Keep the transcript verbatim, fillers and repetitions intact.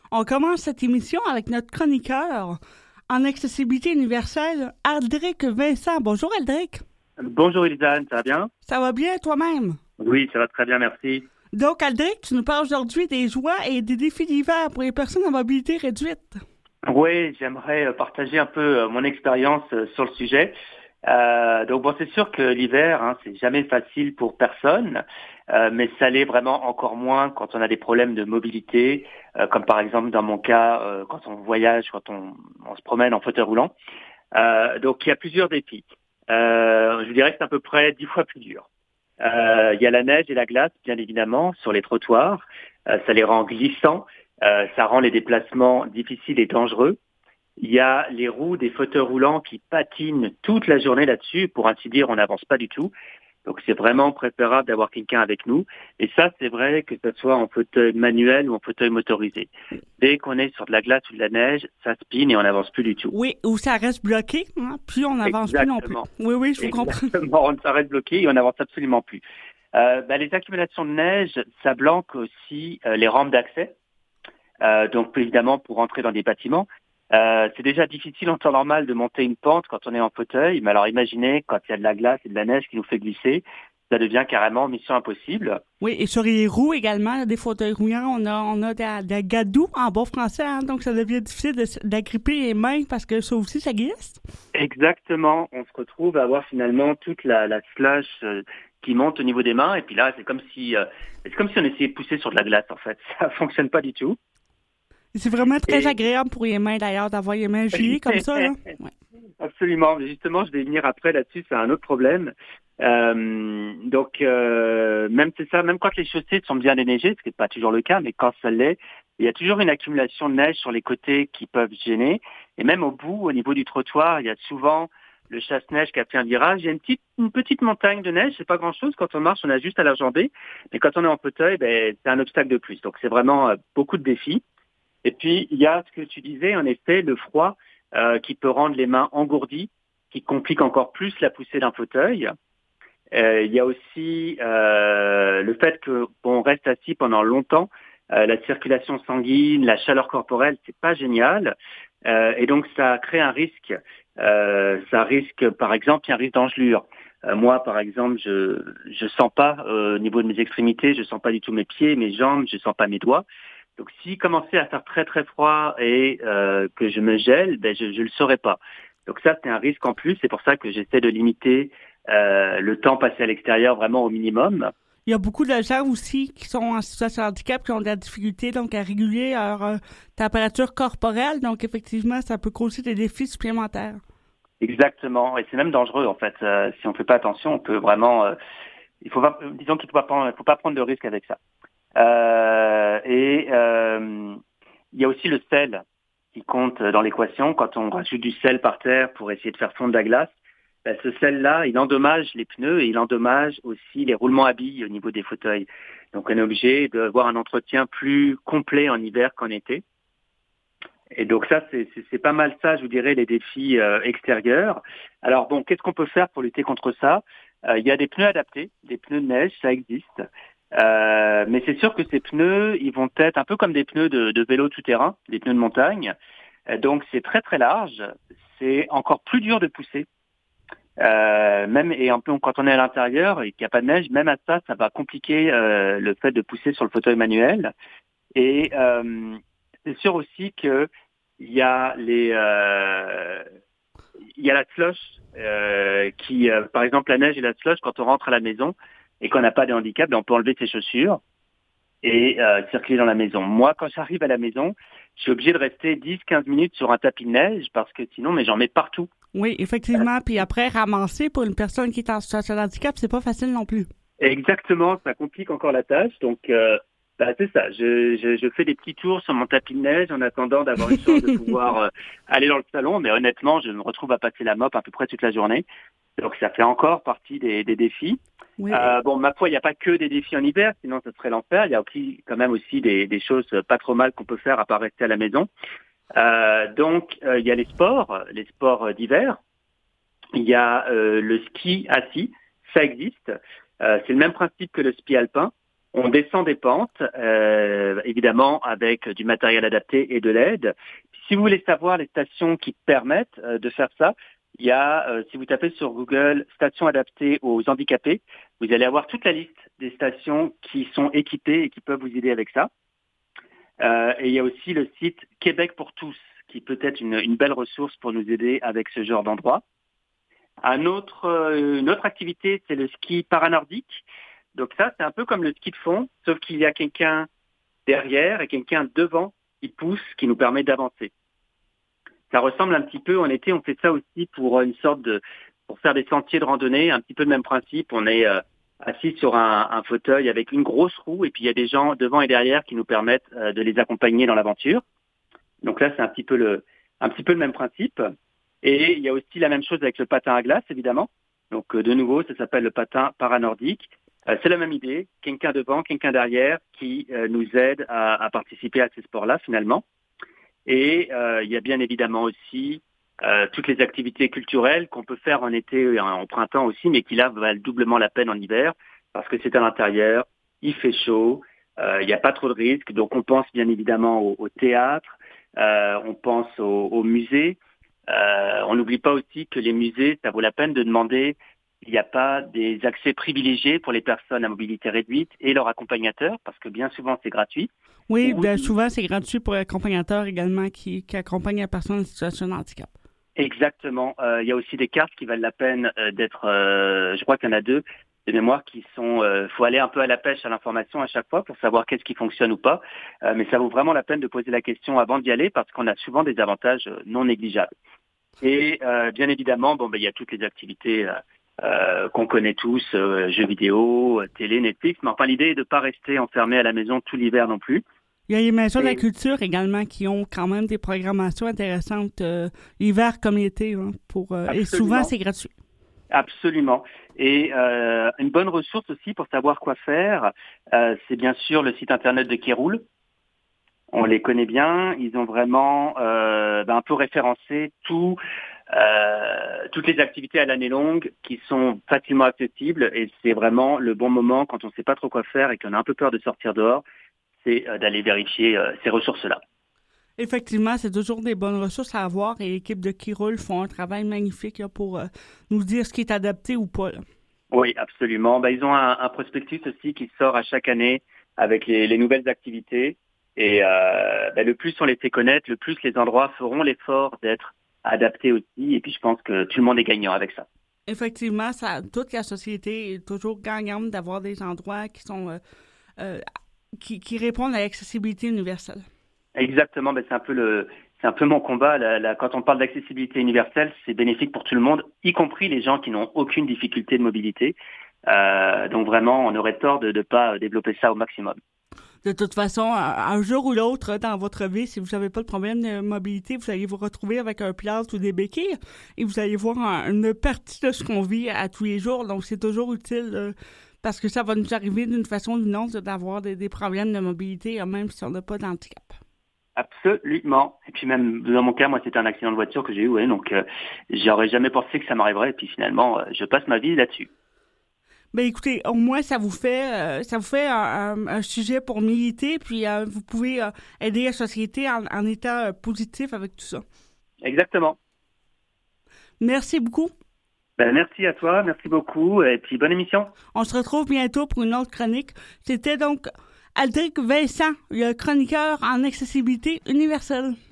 On commence cette émission avec notre chroniqueur en accessibilité universelle, Aldric Vincent. Bonjour Aldric. Bonjour Elisane, ça va bien? Ça va bien toi-même? Oui, ça va très bien, merci. Donc Aldric, tu nous parles aujourd'hui des joies et des défis d'hiver pour les personnes à mobilité réduite. Oui, j'aimerais partager un peu mon expérience sur le sujet. Euh, donc bon, c'est sûr que l'hiver, hein, c'est jamais facile pour personne, euh, mais ça l'est vraiment encore moins quand on a des problèmes de mobilité, euh, comme par exemple dans mon cas, euh, quand on voyage, quand on, on se promène en fauteuil roulant. Euh, donc il y a plusieurs défis. Euh, je dirais que c'est à peu près dix fois plus dur. Euh, il y a la neige et la glace, bien évidemment, sur les trottoirs. Euh, ça les rend glissants, euh, ça rend les déplacements difficiles et dangereux. Il y a les roues des fauteuils roulants qui patinent toute la journée là-dessus. Pour ainsi dire, on n'avance pas du tout. Donc c'est vraiment préférable d'avoir quelqu'un avec nous. Et ça, c'est vrai que ce soit en fauteuil manuel ou en fauteuil motorisé. Dès qu'on est sur de la glace ou de la neige, ça spine et on n'avance plus du tout. Oui, ou ça reste bloqué, hein, puis on n'avance plus non plus. Oui, oui, je vous comprends. Exactement, on s'arrête bloqué et on n'avance absolument plus. Euh, bah, les accumulations de neige, ça blanque aussi euh, les rampes d'accès. Euh, donc évidemment, pour entrer dans des bâtiments. Euh, c'est déjà difficile en temps normal de monter une pente quand on est en fauteuil, mais alors imaginez quand il y a de la glace et de la neige qui nous fait glisser, ça devient carrément mission impossible. Oui, et sur les roues également, des fauteuils roulants, on a, on a des, des gadous en bon français, hein, donc ça devient difficile de, d'agripper les mains parce que ça aussi, ça glisse. Exactement, on se retrouve à avoir finalement toute la, la slush euh, qui monte au niveau des mains, et puis là, c'est comme si, euh, c'est comme si on essayait de pousser sur de la glace en fait, ça fonctionne pas du tout. C'est vraiment très Et... agréable pour les mains d'ailleurs d'avoir les mains gelées comme ça. Là. Ouais. Absolument, mais justement, je vais venir après là-dessus, c'est un autre problème. Euh, donc, euh, même c'est ça, même quand les chaussées sont bien déneigées, ce qui n'est pas toujours le cas, mais quand ça l'est, il y a toujours une accumulation de neige sur les côtés qui peuvent gêner. Et même au bout, au niveau du trottoir, il y a souvent le chasse-neige qui a fait un virage. Il y a une petite, une petite montagne de neige, c'est pas grand-chose. Quand on marche, on a juste à la jambée. Mais quand on est en fauteuil, ben, c'est un obstacle de plus. Donc, c'est vraiment euh, beaucoup de défis. Et puis, il y a ce que tu disais, en effet, le froid euh, qui peut rendre les mains engourdies, qui complique encore plus la poussée d'un fauteuil. Euh, il y a aussi euh, le fait que bon, on reste assis pendant longtemps, euh, la circulation sanguine, la chaleur corporelle, c'est pas génial. Euh, et donc, ça crée un risque. Euh, ça risque, par exemple, il y a un risque d'engelure. Euh, moi, par exemple, je je sens pas euh, au niveau de mes extrémités, je sens pas du tout mes pieds, mes jambes, je sens pas mes doigts. Donc, s'il commençait à faire très très froid et euh, que je me gèle, ben je ne le saurais pas. Donc ça, c'est un risque en plus. C'est pour ça que j'essaie de limiter euh, le temps passé à l'extérieur vraiment au minimum. Il y a beaucoup de gens aussi qui sont en situation de handicap qui ont de la difficulté donc à réguler leur euh, température corporelle. Donc effectivement, ça peut causer des défis supplémentaires. Exactement. Et c'est même dangereux en fait. Euh, si on ne fait pas attention, on peut vraiment. Euh, il faut pas, disons qu'il ne faut pas, faut pas prendre de risque avec ça. Euh, et euh, il y a aussi le sel qui compte dans l'équation. Quand on rajoute du sel par terre pour essayer de faire fondre la glace, ben ce sel-là, il endommage les pneus et il endommage aussi les roulements à billes au niveau des fauteuils. Donc on est obligé d'avoir un entretien plus complet en hiver qu'en été. Et donc ça, c'est, c'est, c'est pas mal ça, je vous dirais, les défis euh, extérieurs. Alors bon, qu'est-ce qu'on peut faire pour lutter contre ça? Euh, il y a des pneus adaptés, des pneus de neige, ça existe. Euh, mais c'est sûr que ces pneus, ils vont être un peu comme des pneus de, de vélo tout-terrain, des pneus de montagne. Euh, donc c'est très très large, c'est encore plus dur de pousser. Euh, même et un peu quand on est à l'intérieur et qu'il n'y a pas de neige, même à ça, ça va compliquer euh, le fait de pousser sur le fauteuil manuel. Et euh, c'est sûr aussi que il y a les euh, il y a la slush euh, qui, euh, par exemple, la neige et la slush, quand on rentre à la maison et qu'on n'a pas de handicap, ben on peut enlever ses chaussures et euh, circuler dans la maison. Moi, quand j'arrive à la maison, je suis obligé de rester dix quinze minutes sur un tapis de neige parce que sinon, mais j'en mets partout. Oui, effectivement. Puis après, ramasser pour une personne qui est en situation de handicap, c'est pas facile non plus. Exactement, ça complique encore la tâche. Donc, euh, bah, c'est ça. Je, je, je fais des petits tours sur mon tapis de neige en attendant d'avoir une chance de pouvoir euh, aller dans le salon. Mais honnêtement, je me retrouve à passer la mop à peu près toute la journée. Donc, ça fait encore partie des, des défis. Oui. Euh, bon, ma foi, il n'y a pas que des défis en hiver, sinon ce serait l'enfer. Il y a aussi, quand même aussi des, des choses pas trop mal qu'on peut faire à part rester à la maison. Euh, donc, euh, il y a les sports, les sports d'hiver. Il y a euh, le ski assis, ça existe. Euh, c'est le même principe que le ski alpin. On descend des pentes, euh, évidemment avec du matériel adapté et de l'aide. Si vous voulez savoir les stations qui permettent euh, de faire ça, il y a, euh, si vous tapez sur Google « stations adaptées aux handicapés », vous allez avoir toute la liste des stations qui sont équipées et qui peuvent vous aider avec ça. Euh, et il y a aussi le site Québec pour tous, qui peut être une, une belle ressource pour nous aider avec ce genre d'endroit. Un autre, euh, une autre activité, c'est le ski paranordique. Donc ça, c'est un peu comme le ski de fond, sauf qu'il y a quelqu'un derrière et quelqu'un devant qui pousse, qui nous permet d'avancer. Ça ressemble un petit peu, en été, on fait ça aussi pour une sorte de, pour faire des sentiers de randonnée, un petit peu le même principe. On est euh, assis sur un, un fauteuil avec une grosse roue et puis il y a des gens devant et derrière qui nous permettent euh, de les accompagner dans l'aventure. Donc là, c'est un petit peu le, un petit peu le même principe. Et il y a aussi la même chose avec le patin à glace, évidemment. Donc euh, de nouveau, ça s'appelle le patin paranordique. Euh, c'est la même idée, quelqu'un devant, quelqu'un derrière qui euh, nous aide à, à participer à ces sports-là finalement. Et euh, il y a bien évidemment aussi euh, toutes les activités culturelles qu'on peut faire en été et en, en printemps aussi, mais qui là valent doublement la peine en hiver parce que c'est à l'intérieur, il fait chaud, euh, il n'y a pas trop de risques. Donc on pense bien évidemment au, au théâtre, euh, on pense au, au musée. Euh, on n'oublie pas aussi que les musées, ça vaut la peine de demander. Il n'y a pas des accès privilégiés pour les personnes à mobilité réduite et leurs accompagnateurs, parce que bien souvent, c'est gratuit. Oui, Ou... bien souvent, c'est gratuit pour l'accompagnateur également qui, qui accompagne la personne en situation de handicap. Exactement. Euh, il y a aussi des cartes qui valent la peine euh, d'être, euh, je crois qu'il y en a deux, des mémoires qui sont, il euh, faut aller un peu à la pêche à l'information à chaque fois pour savoir qu'est-ce qui fonctionne ou pas. Euh, mais ça vaut vraiment la peine de poser la question avant d'y aller parce qu'on a souvent des avantages non négligeables. Et euh, bien évidemment, bon, ben, il y a toutes les activités euh, Euh, qu'on connaît tous, euh, jeux vidéo, euh, télé, Netflix, mais enfin l'idée est de ne pas rester enfermé à la maison tout l'hiver non plus. Il y a les maisons de la culture également qui ont quand même des programmations intéressantes euh, l'hiver comme l'été, hein, pour, euh, et souvent c'est gratuit. Absolument. Et euh, une bonne ressource aussi pour savoir quoi faire, euh, c'est bien sûr le site internet de Kéroul. On les connaît bien, ils ont vraiment euh, ben, un peu référencé tout. Euh, toutes les activités à l'année longue qui sont facilement accessibles et c'est vraiment le bon moment quand on ne sait pas trop quoi faire et qu'on a un peu peur de sortir dehors, c'est euh, d'aller vérifier euh, ces ressources-là. Effectivement, c'est toujours des bonnes ressources à avoir et l'équipe de Kéroul font un travail magnifique là, pour euh, nous dire ce qui est adapté ou pas. Là. Oui, absolument. Ben, ils ont un, un prospectus aussi qui sort à chaque année avec les, les nouvelles activités et euh, ben, le plus on les fait connaître, le plus les endroits feront l'effort d'être adapté aussi, et puis je pense que tout le monde est gagnant avec ça. Effectivement, ça, toute la société est toujours gagnante d'avoir des endroits qui sont euh, euh, qui, qui répondent à l'accessibilité universelle. Exactement, ben c'est un peu le c'est un peu mon combat. La, la, quand on parle d'accessibilité universelle, c'est bénéfique pour tout le monde, y compris les gens qui n'ont aucune difficulté de mobilité. Euh, donc vraiment, on aurait tort de ne pas développer ça au maximum. De toute façon, un jour ou l'autre dans votre vie, si vous n'avez pas de problème de mobilité, vous allez vous retrouver avec un plâtre ou des béquilles et vous allez voir un, une partie de ce qu'on vit à tous les jours. Donc, c'est toujours utile euh, parce que ça va nous arriver d'une façon ou d'une autre d'avoir des, des problèmes de mobilité, même si on n'a pas d'handicap. Absolument. Et puis même, dans mon cas, moi, c'était un accident de voiture que j'ai eu, ouais, donc euh, j'aurais jamais pensé que ça m'arriverait. Et puis finalement, euh, je passe ma vie là-dessus. Ben écoutez, au moins ça vous fait euh, ça vous fait un, un, un sujet pour militer, puis euh, vous pouvez euh, aider la société en, en étant euh, positif avec tout ça. Exactement. Merci beaucoup. Ben merci à toi, merci beaucoup, et puis bonne émission. On se retrouve bientôt pour une autre chronique. C'était donc Aldric Vincent, le chroniqueur en accessibilité universelle.